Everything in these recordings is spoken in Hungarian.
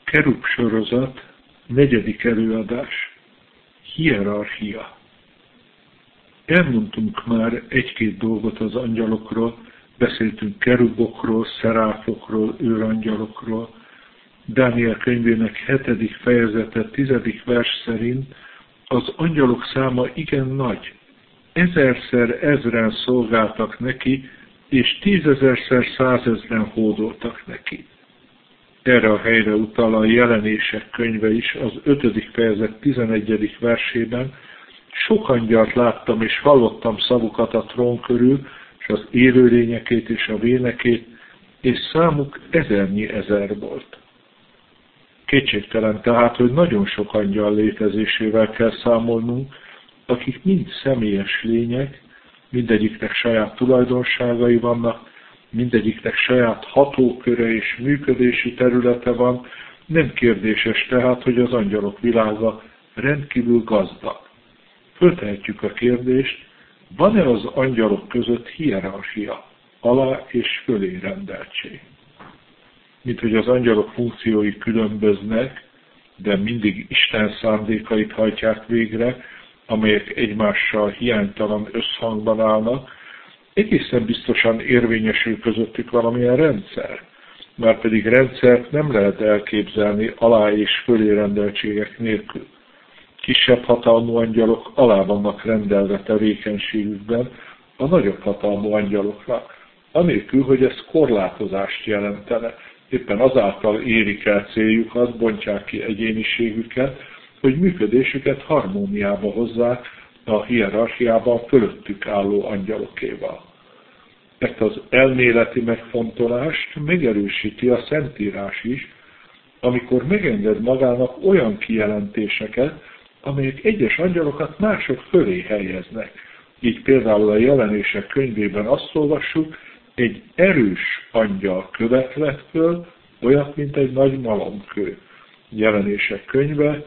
Kerub sorozat, 4. előadás. Hierarchia. Elmondtunk már egy-két dolgot az angyalokról, beszéltünk kerubokról, szeráfokról, őrangyalokról. Dániel könyvének 7. fejezete 10. vers szerint az angyalok száma igen nagy. 1000-szer ezren szolgáltak neki, és 10 000-szer 100 000-en hódoltak neki. Erre a helyre utal a Jelenések könyve is, az 5. fejezet 11. versében. Sok angyalt láttam, és hallottam szavukat a trón körül, és az élőlényekét és a vénekét, és számuk 1000 volt. Kétségtelen tehát, hogy nagyon sok angyal létezésével kell számolnunk, akik mind személyes lények, mindegyiknek saját tulajdonságai vannak, mindegyiknek saját hatóköre és működési területe van, nem kérdéses tehát, hogy az angyalok világa rendkívül gazdag. Föltehetjük a kérdést, van-e az angyalok között hierarchia, alá és fölé rendeltség? Mint hogy az angyalok funkciói különböznek, de mindig Isten szándékait hajtják végre, amelyek egymással hiánytalan összhangban állnak, egészen biztosan érvényesül közöttük valamilyen rendszer. Márpedig rendszert nem lehet elképzelni alá és fölé rendeltségek nélkül. Kisebb hatalmú angyalok alá vannak rendelve tevékenységükben a nagyobb hatalmú angyaloknak, anélkül, hogy ez korlátozást jelentene. Éppen azáltal érik el céljukat, bontják ki egyéniségüket, hogy működésüket harmóniába hozzák a hierarchiában fölöttük álló angyalokéval. Ezt az elméleti megfontolást megerősíti a Szentírás is, amikor megenged magának olyan kijelentéseket, amelyek egyes angyalokat mások fölé helyeznek. Így például a Jelenések könyvében azt olvassuk, egy erős angyal követ vett föl, olyat, mint egy nagy malomkő. Jelenések könyve,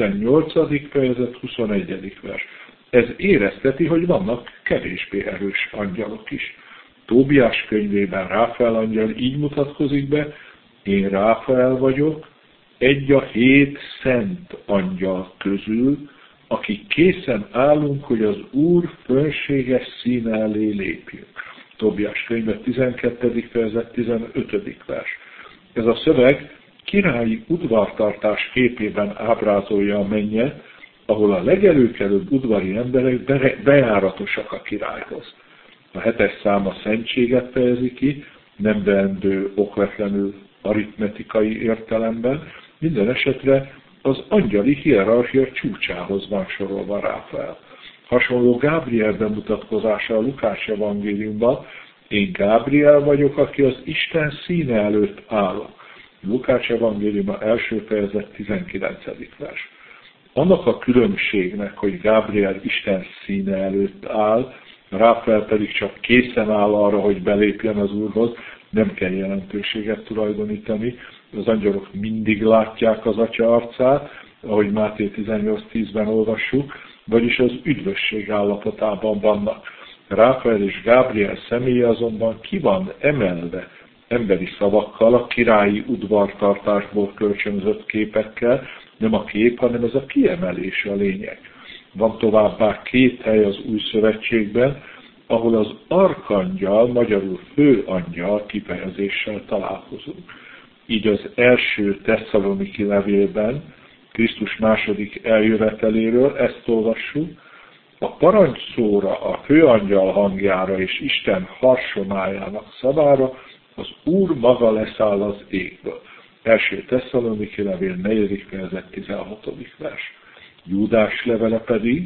18. fejezet, 21. vers. Ez érezteti, hogy vannak kevésbé erős angyalok is. Tóbiás könyvében Ráfael angyal így mutatkozik be, én Ráfael vagyok, egy a 7 szent angyal közül, akik készen állunk, hogy az Úr fönséges színe elé lépjünk. Tóbiás könyve 12. fejezet 15. vers. Ez a szöveg királyi udvartartás képében ábrázolja a mennyet, ahol a legelőkelőbb udvari emberek bejáratosak a királyhoz. A 7. szám a szentséget fejezi ki, nem veendő okvetlenül aritmetikai értelemben, minden esetre az angyali hierarchia csúcsához van sorolva Ráfael. Hasonló Gábriel bemutatkozása a Lukács evangéliumban, én Gábriel vagyok, aki az Isten színe előtt állok. Lukács evangéliuma 1. fejezet 19. vers. Annak a különbségnek, hogy Gábriel Isten színe előtt áll, Ráfael pedig csak készen áll arra, hogy belépjen az Úrhoz, nem kell jelentőséget tulajdonítani. Az angyalok mindig látják az Atya arcát, ahogy Máté 18.10-ben olvassuk, vagyis az üdvösség állapotában vannak. Ráfael és Gábriel személye azonban ki van emelve emberi szavakkal, a királyi udvartartásból kölcsönzött képekkel, nem a kép, hanem ez a kiemelés a lényeg. Van továbbá 2 hely az Új Szövetségben, ahol az arkangyal, magyarul főangyal kifejezéssel találkozunk. Így az első Tesszaloniki levélben, Krisztus második eljöveteléről ezt olvassuk, a parancsszóra, a főangyal hangjára és Isten harsomájának szavára az Úr maga leszáll az égből. Első Tesszaloniki levél 4. fejezet 16. vers. Júdás levele pedig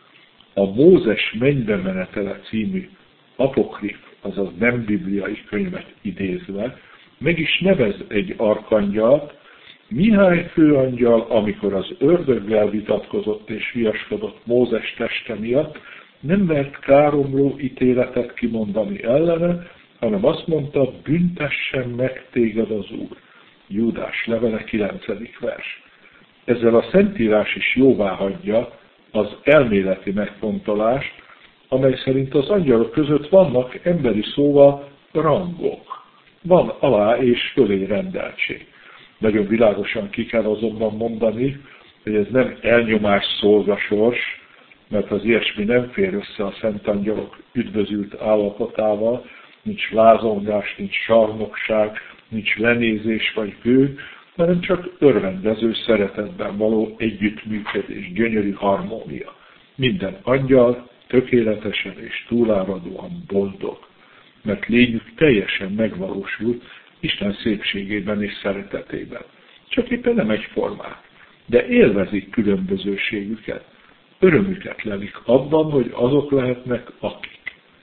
a Mózes mennybe menetele című apokrif, azaz nem bibliai könyvet idézve, meg is nevez egy arkangyalt, Mihály főangyal, amikor az ördöggel vitatkozott és viaskodott Mózes teste miatt, nem mert káromló ítéletet kimondani ellene, hanem azt mondta, büntessen meg téged az Úr. Júdás levele 9. vers. Ezzel a Szentírás is jóváhagyja az elméleti megfontolást, amely szerint az angyalok között vannak emberi szóval rangok. Van alá és fölé rendeltség. Nagyon világosan ki kell azonban mondani, hogy ez nem elnyomás szolgasors, mert az ilyesmi nem fér össze a szent angyalok üdvözült állapotával, nincs lázongás, nincs sarnokság, nincs lenézés vagy gő, hanem csak örvendező szeretetben való együttműködés, gyönyörű harmónia. Minden angyal tökéletesen és túláradóan boldog, mert lényük teljesen megvalósul Isten szépségében és szeretetében. Csak éppen nem egyformák, de élvezik különbözőségüket, örömüket lelik abban, hogy azok lehetnek akik.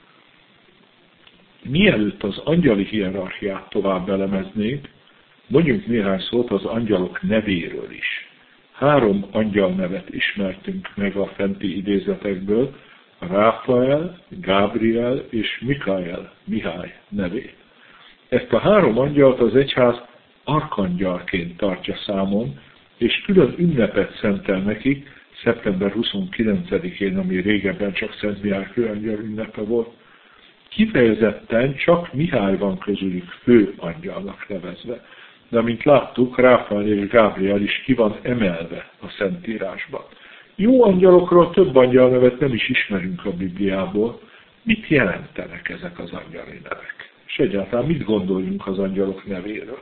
Mielőtt az angyali hierarchiát tovább elemeznénk, mondjunk néhány szót az angyalok nevéről is. 3 angyal nevet ismertünk meg a fenti idézetekből, Ráfael, Gábriel és Mihály nevét. Ezt a 3 angyalt az egyház arkangyalként tartja számon, és külön ünnepet szentel nekik, szeptember 29-én, ami régebben csak Szent Mihály főangyal ünnepe volt. Kifejezetten csak Mihály van közülük fő angyalnak nevezve. De amint láttuk, Ráfael és Gábriel is ki van emelve a Szentírásban. Jó angyalokról több angyalnevet nem is ismerünk a Bibliából. Mit jelentenek ezek az angyali nevek? És egyáltalán mit gondoljunk az angyalok nevéről?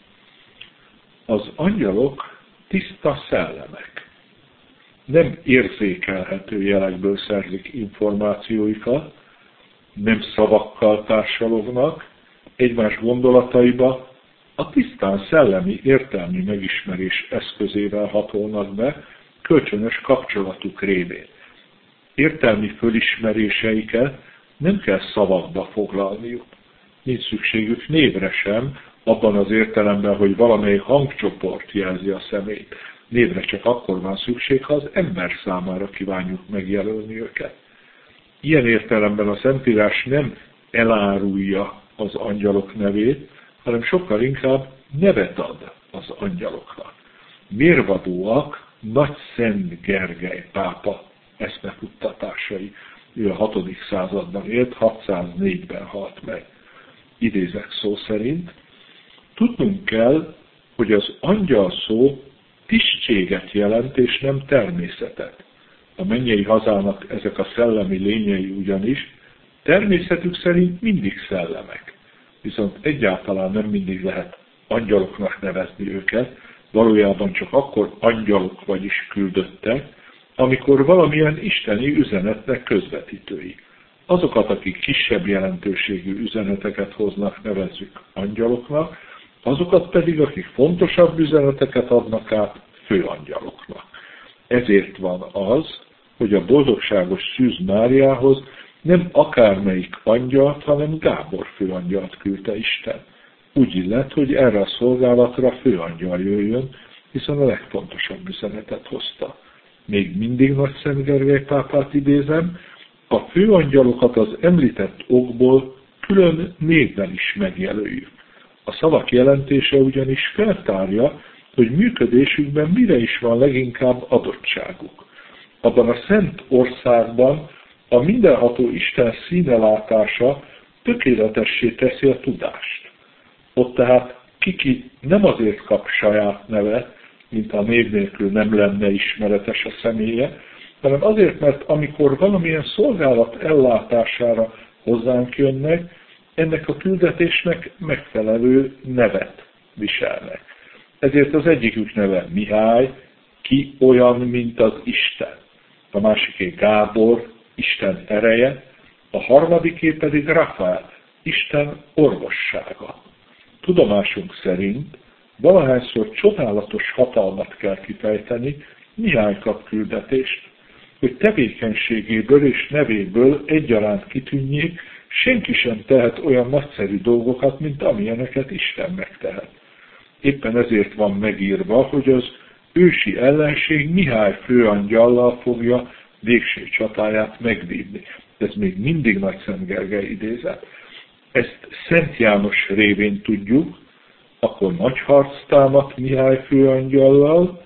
Az angyalok tiszta szellemek. Nem érzékelhető jelekből szerzik információikat, nem szavakkal társalognak, egymás gondolataiba a tisztán szellemi értelmi megismerés eszközével hatolnak be, kölcsönös kapcsolatuk révén. Értelmi fölismeréseiket nem kell szavakba foglalniuk. Nincs szükségük névre sem, abban az értelemben, hogy valamely hangcsoport jelzi a személyt. Névre csak akkor van szükség, ha az ember számára kívánjuk megjelölni őket. Ilyen értelemben a Szentírás nem elárulja az angyalok nevét, hanem sokkal inkább nevet ad az angyaloknak. Mérvadóak Nagy Szent Gergely pápa eszmefuttatásai. Ő a 6. században élt, 604-ben halt meg. Idézek szó szerint. Tudnunk kell, hogy az angyal szó tisztséget jelent és nem természetet. A mennyei hazának ezek a szellemi lényei ugyanis természetük szerint mindig szellemek. Viszont egyáltalán nem mindig lehet angyaloknak nevezni őket, valójában csak akkor angyalok, vagyis küldöttek, amikor valamilyen isteni üzenetnek közvetítői. Azokat, akik kisebb jelentőségű üzeneteket hoznak, nevezzük angyaloknak, azokat pedig, akik fontosabb üzeneteket adnak át, főangyaloknak. Ezért van az, hogy a boldogságos Szűz Máriához nem akármelyik angyalt, hanem Gábor főangyalt küldte Isten. Úgy illet, hogy erre a szolgálatra főangyal jöjjön, hiszen a legfontosabb üzenetet hozta. Még mindig Nagy Szent Gergely pápát idézem, a főangyalokat az említett okból külön névvel is megjelöljük. A szavak jelentése ugyanis feltárja, hogy működésükben mire is van leginkább adottságuk. Abban a szent országban a mindenható Isten színelátása tökéletessé teszi a tudást. Ott tehát kiki nem azért kap saját nevet, mint a név nélkül nem lenne ismeretes a személye, hanem azért, mert amikor valamilyen szolgálat ellátására hozzánk jönnek, ennek a küldetésnek megfelelő nevet viselnek. Ezért az egyikük neve Mihály, ki olyan, mint az Isten. A másiké Gábor, Isten ereje, a harmadiké pedig Rafael, Isten orvossága. Tudomásunk szerint valahányszor csodálatos hatalmat kell kifejteni, Mihály kap küldetést, hogy tevékenységéből és nevéből egyaránt kitűnjék, senki sem tehet olyan nagyszerű dolgokat, mint amilyeneket Isten megtehet. Éppen ezért van megírva, hogy az ősi ellenség Mihály főangyallal fogja végső csatáját megvívni. Ez még mindig Nagy Szent Gergely idézet. Ezt Szent János révén tudjuk, akkor nagy harc támadt Mihály főangyallal,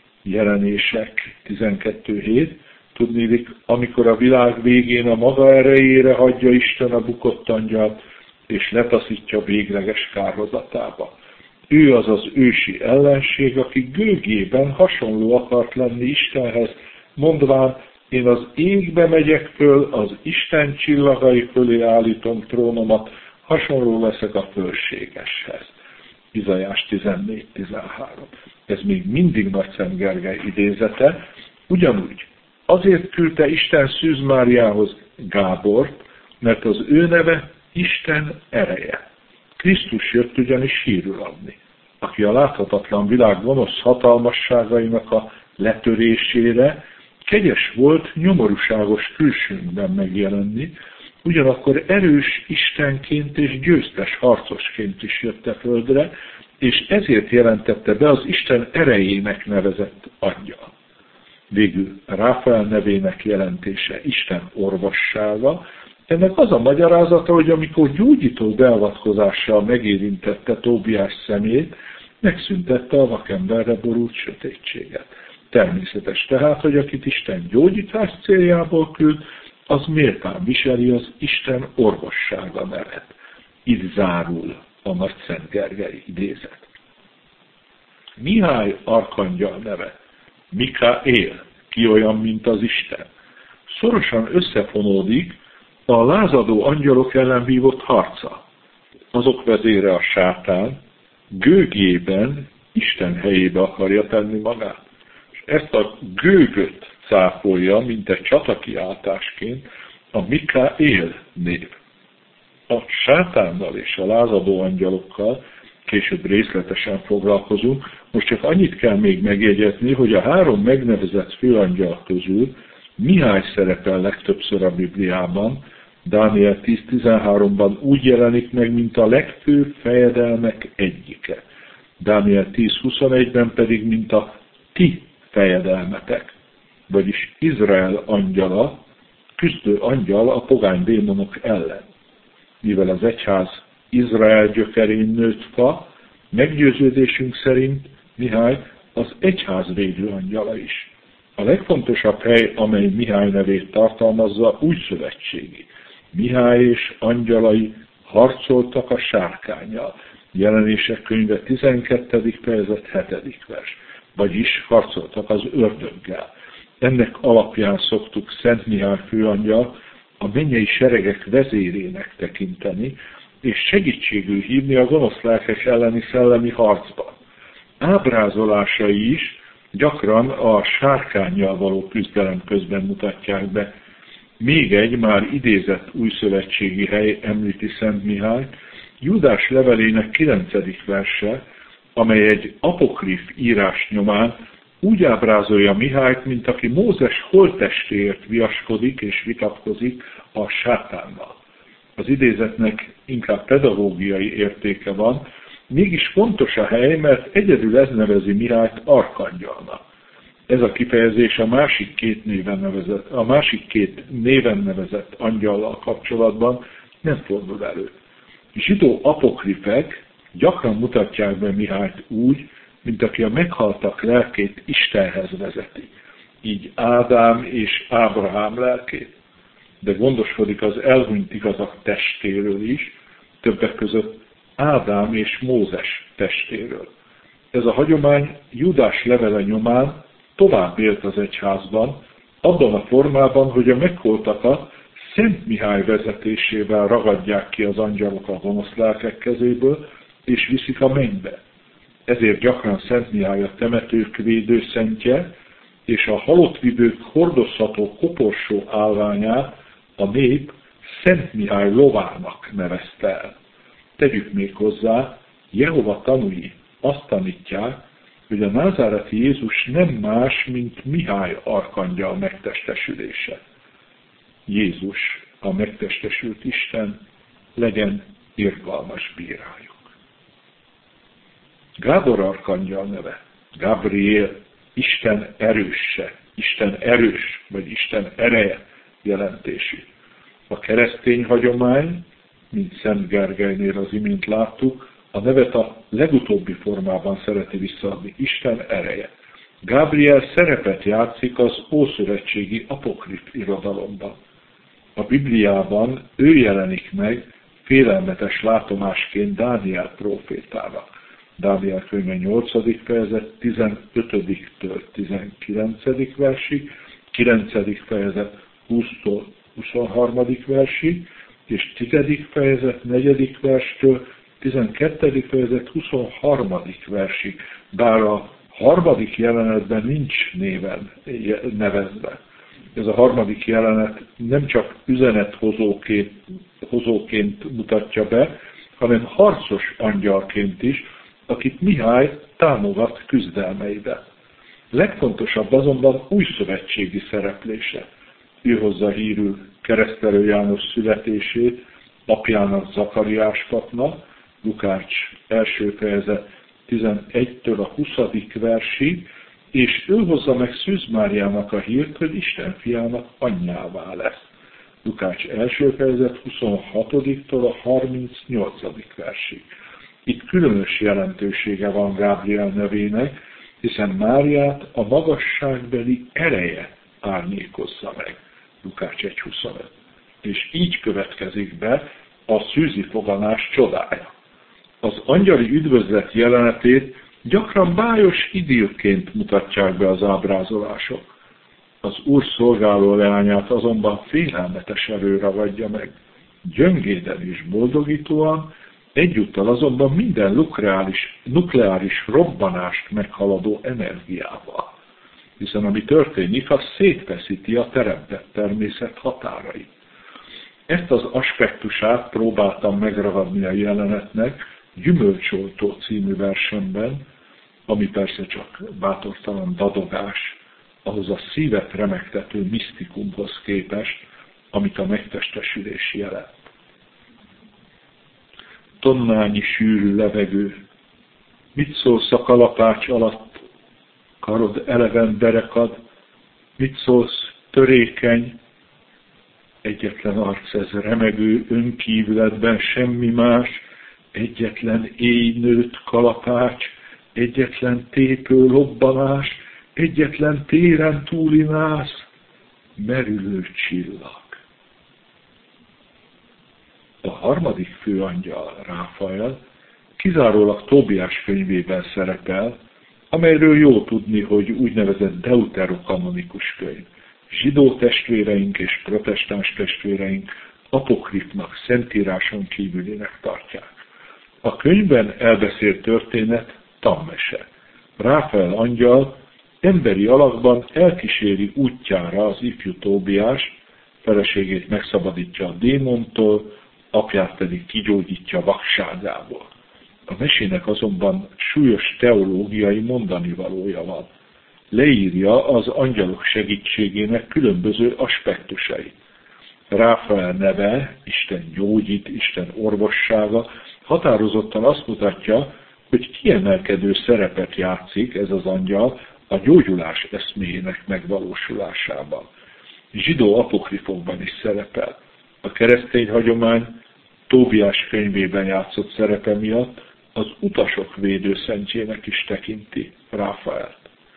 Jelenések 12:7, tudnélik, amikor a világ végén a maga erejére hagyja Isten a bukott angyalt, és letaszítja végleges kárhozatába. Ő az az ősi ellenség, aki gőgében hasonló akart lenni Istenhez, mondván, én az égbe megyek föl, az Isten csillagai fölé állítom trónomat, hasonló leszek a fölségeshez. Izaiás 14:13. Ez még mindig Nagyszent Gergely idézete. Ugyanúgy azért küldte Isten Szűz Máriához Gábort, mert az ő neve Isten ereje. Krisztus jött ugyanis hírül adni, aki a láthatatlan világ gonosz hatalmasságainak a letörésére kegyes volt nyomorúságos külsőnkben megjelenni, ugyanakkor erős Istenként és győztes harcosként is jött a földre, és ezért jelentette be az Isten erejének nevezett angyal. Végül Ráfael nevének jelentése Isten orvossága. Ennek az a magyarázata, hogy amikor gyógyító beavatkozással megérintette Tóbiás szemét, megszüntette a vakemberre borult sötétséget. Természetes tehát, hogy akit Isten gyógyítás céljából küld, az méltán viseli az Isten orvossága nevet. Itt zárul a Nagyszent Gergely idézet. Mihály arkangyal neve, Mikaél, ki olyan, mint az Isten, szorosan összefonódik a lázadó angyalok ellen vívott harca. Azok vezére a sátán gőgjében Isten helyébe akarja tenni magát. És ezt a gőgöt cáfolja, mint egy csatakiáltásként a Mikaél név. A sátánnal és a lázadó angyalokkal később részletesen foglalkozunk. Most csak annyit kell még megjegyezni, hogy a 3 megnevezett főangyal közül Mihály szerepel legtöbbször a Bibliában, Dániel 10:13-ban úgy jelenik meg, mint a legfőbb fejedelmek egyike. Dániel 10:21-ben pedig, mint a ti fejedelmetek, vagyis Izrael angyala, küzdő angyal a pogány démonok ellen. Mivel az egyház Izrael gyökerén nőtt fa, meggyőződésünk szerint Mihály az egyház védő angyala is. A legfontosabb hely, amely Mihály nevét tartalmazza, újszövetségi. Mihály és angyalai harcoltak a sárkánnyal. Jelenések könyve 12. fejezet 7. vers. Vagyis harcoltak az ördöggel. Ennek alapján szoktuk Szent Mihály főangyal a mennyei seregek vezérének tekinteni, és segítségül hívni a gonosz lelkek elleni szellemi harcban. Ábrázolásai is gyakran a sárkánnyal való küzdelem közben mutatják be. Még egy már idézett újszövetségi hely említi Szent Mihályt, Júdás levelének 9. verse, amely egy apokrif írás nyomán úgy ábrázolja Mihályt, mint aki Mózes holttestéért viaskodik és vitatkozik a sátánnal. Az idézetnek inkább pedagógiai értéke van, mégis fontos a hely, mert egyedül ez nevezi Mihályt arkangyalnak. Ez a kifejezés a másik két néven nevezett angyallal kapcsolatban nem fordul elő. Zsidó apokrifek gyakran mutatják be Mihályt úgy, mint aki a meghaltak lelkét Istenhez vezeti. Így Ádám és Ábrahám lelkét. De gondoskodik az elhunyt igazak testéről is, többek között Ádám és Mózes testéről. Ez a hagyomány Júdás levele nyomán tovább élt az egyházban, abban a formában, hogy a megholtakat Szent Mihály vezetésével ragadják ki az angyalok a gonosz lelkek kezéből, és viszik a mennybe. Ezért gyakran Szent Mihály a temetők védőszentje, és a halotttvivők hordozható koporsó állványát a nép Szent Mihály lovának nevezte el. Tegyük még hozzá, Jehova tanúi azt tanítják, hogy a názáreti Jézus nem más, mint Mihály arkangyal megtestesülése. Jézus, a megtestesült Isten, legyen irgalmas bírájuk. Gábor arkangyal neve, Gabriel, Isten erőse, Isten erős, vagy Isten ereje jelentésű. A keresztény hagyomány, mint Szent Gergelynél az imént láttuk, a nevet a legutóbbi formában szereti visszaadni, Isten ereje. Gabriel szerepet játszik az ószövetségi apokrif irodalomban. A Bibliában ő jelenik meg félelmetes látomásként Dániel prófétának. Dániel könyve 8. fejezet 15-től 19. versig, 9. fejezet 20-tól 23. versig, és 10. fejezet 4. verstől 12. fejezet 23. versig, bár a harmadik jelenetben nincs néven nevezve. Ez a harmadik jelenet nem csak üzenethozóként mutatja be, hanem harcos angyalként is, akit Mihály támogat küzdelmeibe. Legfontosabb azonban újszövetségi szereplése. Ő hozza hírül Keresztelő János születését apjának, Zakariás papnak, Lukács 1. fejezet 11-től a 20. versig, és ő hozza meg Szűz Máriának a hírt, hogy Isten fiának anyjává lesz. Lukács 1. fejezet 26-tól a 38. versig. Itt különös jelentősége van Gábriel nevének, hiszen Máriát a magasságbeli ereje árnyékozza meg. Lukács 1.25. És így következik be a szűzi foganás csodája. Az angyali üdvözlet jelenetét gyakran bájos idillként mutatják be az ábrázolások. Az Úr szolgáló leányát azonban félelmetes erő ragadja meg. Gyöngéden és boldogítóan, egyúttal azonban minden nukleáris robbanást meghaladó energiával. Hiszen ami történik, az szétfeszíti a teremtett természet határait. Ezt az aspektusát próbáltam megragadni a jelenetnek Gyümölcsoltó című versemben, ami persze csak bátortalan dadogás ahhoz a szívet remegtető misztikumhoz képest, amit a megtestesülés jelent. Tonnányi sűrű levegő, mit szólsz a kalapács alatt, karod eleven berekad, mit szólsz törékeny, egyetlen arc ez remegő önkívületben semmi más, egyetlen éjnőtt kalapács, egyetlen tépő lobbanás, egyetlen téren túli nász, merülő csillag. A harmadik főangyal, Ráfael, kizárólag Tóbiás könyvében szerepel, amelyről jó tudni, hogy úgynevezett deuterokanonikus könyv. Zsidó testvéreink és protestáns testvéreink apokrifnak, szentíráson kívülinek tartják. A könyvben elbeszélt történet tanmese. Ráfael angyal emberi alakban elkíséri útjára az ifjú Tóbiást, feleségét megszabadítja a démontól, apját pedig kigyógyítja vakságából. A mesének azonban súlyos teológiai mondanivalója van. Leírja az angyalok segítségének különböző aspektusait. Ráfael neve, Isten gyógyít, Isten orvossága határozottan azt mutatja, hogy kiemelkedő szerepet játszik ez az angyal a gyógyulás eszméjének megvalósulásában. Zsidó apokrifokban is szerepel. A keresztény hagyomány Tóbiás könyvében játszott szerepe miatt az utasok védőszentjének is tekinti Ráfaelt.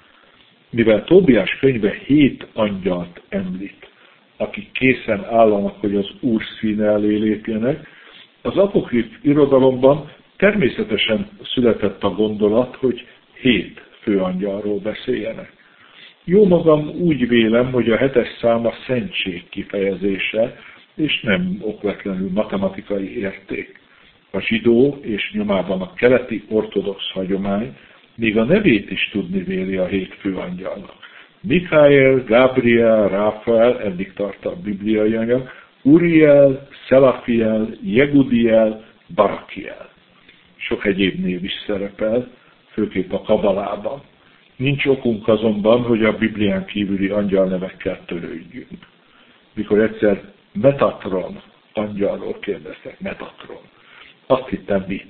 Mivel Tóbiás könyve 7 angyalt említ, akik készen állanak, hogy az Úr színe elé lépjenek, az apokrif irodalomban természetesen született a gondolat, hogy 7 főangyalról beszéljenek. Jó magam úgy vélem, hogy a 7-es szám a szentség kifejezése, és nem okvetlenül matematikai érték. A zsidó és nyomában a keleti ortodox hagyomány még a nevét is tudni véli a 7 főangyalnak. Michael, Gabriel, Ráfael, eddig tart a bibliai anyag, Uriel, Szelafiel, Jegudiel, Barakiel. Sok egyéb név is szerepel, főképp a kabalában. Nincs okunk azonban, hogy a Biblián kívüli angyalnevekkel törődjünk. Mikor egyszer Metatron angyalról kérdeztek, Metatron, azt hittem vicc.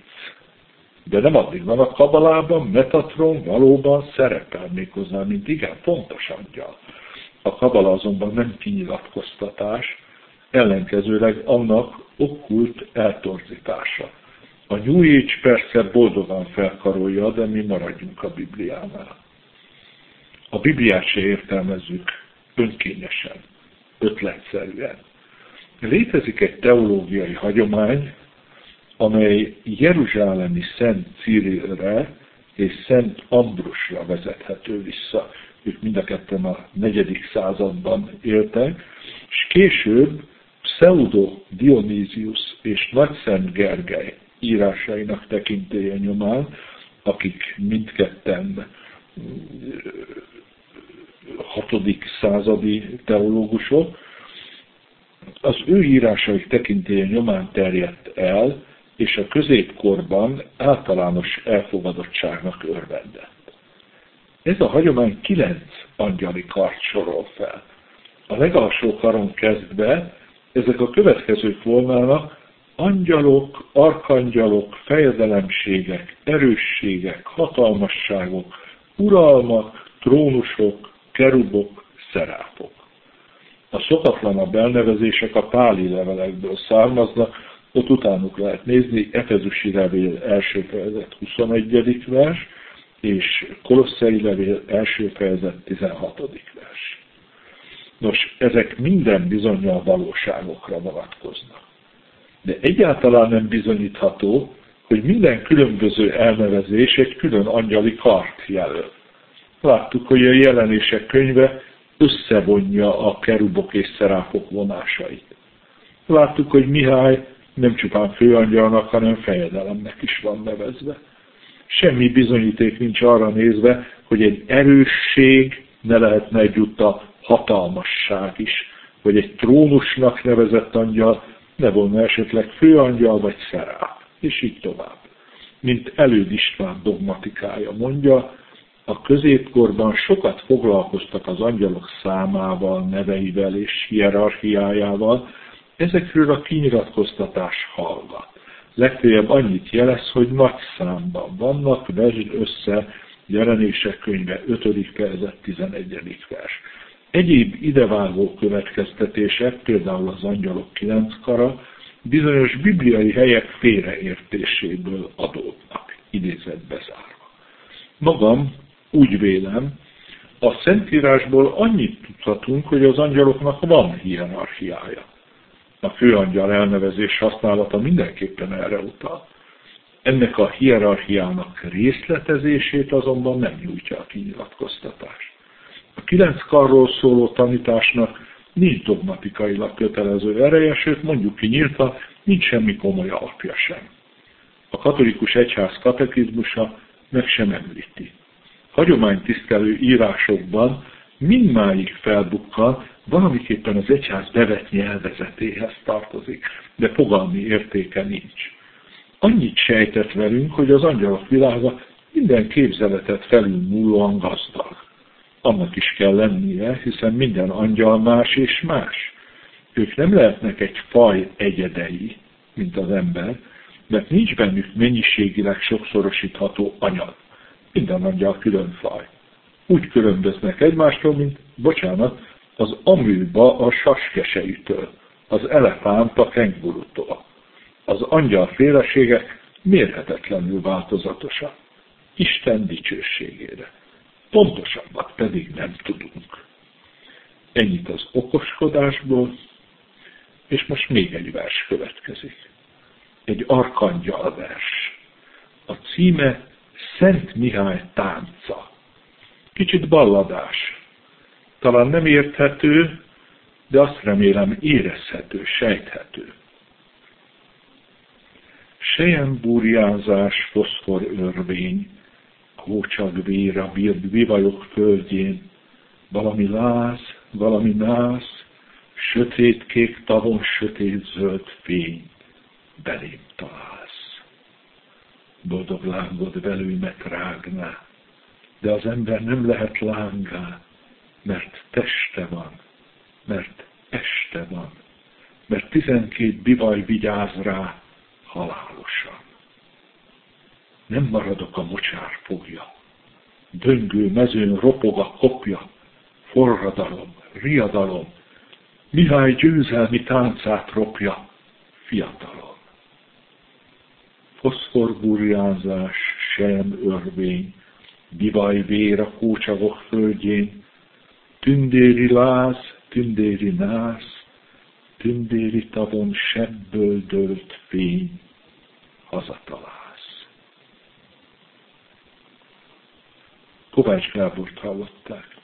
De nem addig van a kabalában, Metatron valóban szerepel méghozzá, mint igen fontos angyal. A kabala azonban nem kinyilatkoztatás, ellenkezőleg annak okkult eltorzítása. A New Age persze boldogan felkarolja, de mi maradjunk a Bibliánál. A Bibliát se értelmezzük önkényesen, ötletszerűen. Létezik egy teológiai hagyomány, amely jeruzsálemi Szent Cirilre és Szent Ambrusra vezethető vissza. Ők mind a ketten a 4. században éltek, és később Pseudo Dionysius és Nagyszent Gergely írásainak tekintélye nyomán, akik mindketten 6. századi teológusok, az ő írásaik tekintélye nyomán terjedt el, és a középkorban általános elfogadottságnak örvendett. Ez a hagyomány 9 angyali kart sorol fel. A legalsó karon kezdve ezek a következők volnának: angyalok, arkangyalok, fejedelemségek, erősségek, hatalmasságok, uralmak, trónusok, kerubok, szeráfok. A szokatlanabb elnevezések a páli levelekből származnak, ott utánuk lehet nézni, Efezusi levél 1. fejezet 21. vers, és Kolosszai levél 1. fejezet 16. vers. Nos, ezek minden bizonnyal valóságokra vonatkoznak. De egyáltalán nem bizonyítható, hogy minden különböző elnevezés egy külön angyali kart jelöl. Láttuk, hogy a Jelenések könyve összevonja a kerubok és szeráfok vonásait. Láttuk, hogy Mihály nem csupán főangyalnak, hanem fejedelemnek is van nevezve. Semmi bizonyíték nincs arra nézve, hogy egy erősség ne lehetne egyúttal hatalmasság is, vagy egy trónusnak nevezett angyal ne volna esetleg főangyal vagy szeráf, és így tovább. Mint Előd István dogmatikája mondja, a középkorban sokat foglalkoztak az angyalok számával, neveivel és hierarchiájával, ezekről a kinyilatkoztatás hallgat. Legfeljebb annyit jelez, hogy nagy számban vannak, vesd össze Jelenések könyve 5. fejezet 11. vers. Egyéb idevágó következtetések, például az angyalok 9 kara, bizonyos bibliai helyek félreértéséből adódnak, idézetbe zárva. Magam úgy vélem, a Szentírásból annyit tudhatunk, hogy az angyaloknak van hierarchiája. A főangyal elnevezés használata mindenképpen erre utal. Ennek a hierarchiának részletezését azonban nem nyújtja a kinyilatkoztatás. A 9 karról szóló tanításnak nincs dogmatikailag kötelező ereje, sőt mondjuk ki nyíltan, nincs semmi komoly alapja sem. A katolikus egyház katekizmusa meg sem említi. Hagyománytisztelő írásokban mindmáig felbukkan, valamiképpen az egyház bevett nyelvezetéhez tartozik, de fogalmi értéke nincs. Annyit sejtett velünk, hogy az angyalok világa minden képzeletet felülmúlóan gazdag. Annak is kell lennie, hiszen minden angyal más és más. Ők nem lehetnek egy faj egyedei, mint az ember, mert nincs bennük mennyiségileg sokszorosítható anyag. Minden angyal külön faj. Úgy különböznek egymástól, mint, az amőba a saskesejűtől, az elefánt a kengurutól. Az angyalféleségek mérhetetlenül változatosak. Isten dicsőségére. Pontosabbat pedig nem tudunk. Ennyit az okoskodásból, és most még egy vers következik. Egy arkangyal vers. A címe Szent Mihály tánca. Kicsit balladás. Talán nem érthető, de azt remélem érezhető, sejthető. Selyemburjázás, foszforörvény, kócság vér a bivajok földjén, valami láz, valami nász, sötétkék tavon sötétzöld fény, belém találsz. Boldog lángod velőmet rágná, de az ember nem lehet lángá, mert teste van, mert este van, mert 12 bivaj vigyáz rá halálosan. Nem maradok a mocsár fogja, döngő mezőn ropog a kopja, forradalom, riadalom, Mihály győzelmi táncát ropja, fiatalom. Foszforburjázás, selyemörvény, bivaj vér a kócsagok földjén, tündéri láz, tündéri nász, tündéri tavon sebből dölt fény, hazatalálsz. Kovács Gábort hallották.